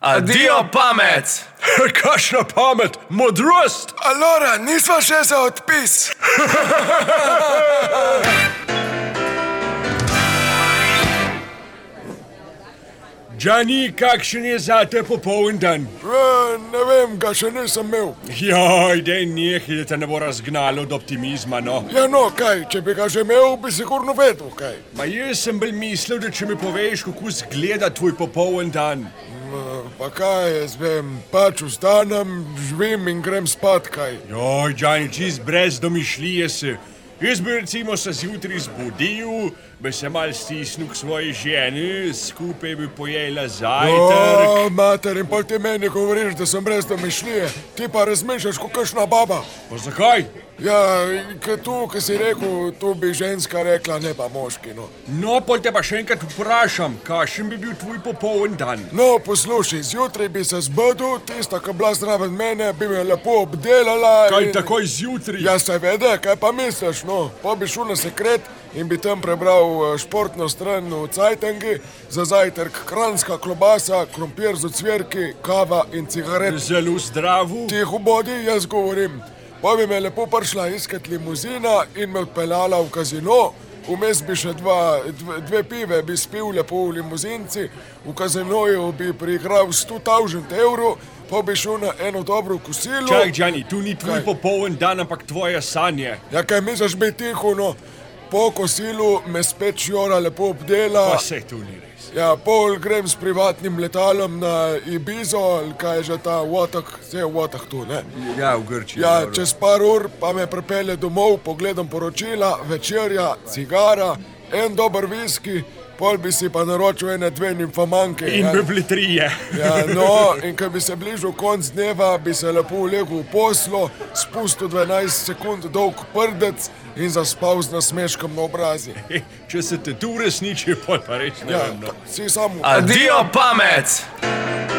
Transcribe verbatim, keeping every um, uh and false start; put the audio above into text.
Adijo pamet! Kakšna pamet, modrost! Alora, nisva še za odpis. Džani, kakšen je zate popoln dan? E, ne vem, ga še nisem imel. Joj, dej nehaj, da te ne bo razgnalo od optimizma, no. Ja, no, kaj, če bi ga že imel, bi sigurno vedel, kaj. Ma jaz sem bolj mislil, da če mi poveš, kako zgleda tvoj popoln dan. E, pa kaj, jaz vem, pač vstanem, živim in grem spat, kaj. Joj, Džani, čist brez domišljije se. Jaz bi recimo se zjutraj zbudil, bi se mal stisnil k svoji ženi, skupaj bi pojela zajtrk. O, mater, in pol ti meni govoriš, da sem brez domišljije. Ti pa razmišljaš kot kakšna baba. Pa zakaj? Ja, k tu, ki si rekel, tu bi ženska rekla, ne pa moški, no. No, pol te pa še enkrat vprašam, kakšen bi bil tvoj popoln dan? No, poslušaj, zjutraj bi se zbudil, tista, ki bila zraven mene, bi me lepo obdelala. Kaj in... takoj zjutraj? Ja, seveda, kaj pa misliš, no? Pa bi šel na sekret in bi tam prebral športno stran v Cajtangi, za zajtrk kranjska klobasa, krompir z ocvirki, kava in cigaret. Zelo zdravo. Tiho bodi, jaz govorim. Pa bi me lepo prišla iskat limuzina in me odpeljala v kazino. Vmes bi še dva, dve, dve pive bi spil lepo v limuzinci, v kazinoju bi priigral sto tisoč evrov, pa bi šel na eno dobro kosilo. Čak, Džani, tu ni tvoj popoln dan, ampak tvoje sanje. Ja, kaj misliš biti tiho, no? Po kosilu me spet šjora lepo obdela. Pa se tu ni res. Ja, pol grem s privatnim letalom na Ibizo, ali kaj je že ta Otok, vse je Otok tu, ne? Ja, v Grčiji. Ja, dobro. čez par ur pa me pripelje domov, pogledam poročila, večerja, cigara, en dober viski, pol bi si pa naročil ene dve nimfomanke. In ja. bi bili trije. Ja, no, in ko bi se bližal konc dneva, bi se lepo ulegel v poslo, spustil dvanajst sekund dolg prdec in zaspal z nasmeškom na obrazi. Če se te tu resniči, pol pa reč ne Ja, vem, no. si samo... Adijo pamet!